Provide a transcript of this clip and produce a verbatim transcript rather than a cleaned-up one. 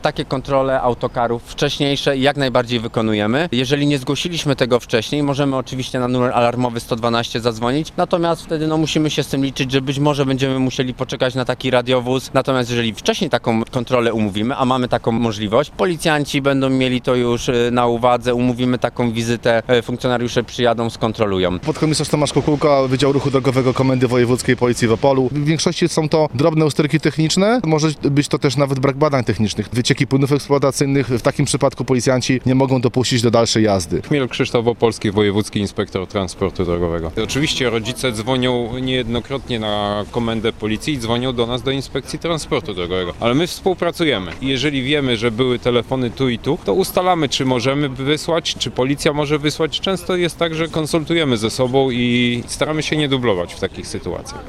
Takie kontrole autokarów wcześniejsze jak najbardziej wykonujemy. Jeżeli nie zgłosiliśmy tego wcześniej, możemy oczywiście na numer alarmowy sto dwanaście zadzwonić, natomiast wtedy no, musimy się z tym liczyć, że być może będziemy musieli poczekać na taki radiowóz. Natomiast jeżeli wcześniej taką kontrolę umówimy, a mamy taką możliwość, policjanci będą mieli to już na uwadze, umówimy taką wizytę, funkcjonariusze przyjadą, skontrolują. Podkomisarz Tomasz Kukułka, Wydział Ruchu Drogowego Komendy Wojewódzkiej Policji w Opolu. W większości są to drobne usterki techniczne, może być to też nawet brak badań technicznych. Wycieki płynów eksploatacyjnych, w takim przypadku policjanci nie mogą dopuścić do dalszej jazdy. Chmiel Krzysztof Opolski, Wojewódzki Inspektor Transportu Drogowego. Oczywiście rodzice dzwonią niejednokrotnie na komendę policji i dzwonią do nas do Inspekcji Transportu Drogowego, ale my współpracujemy. Jeżeli wiemy, że były telefony tu i tu, to ustalamy, czy możemy wysłać, czy policja może wysłać. Często jest tak, że konsultujemy ze sobą i staramy się nie dublować w takich sytuacjach.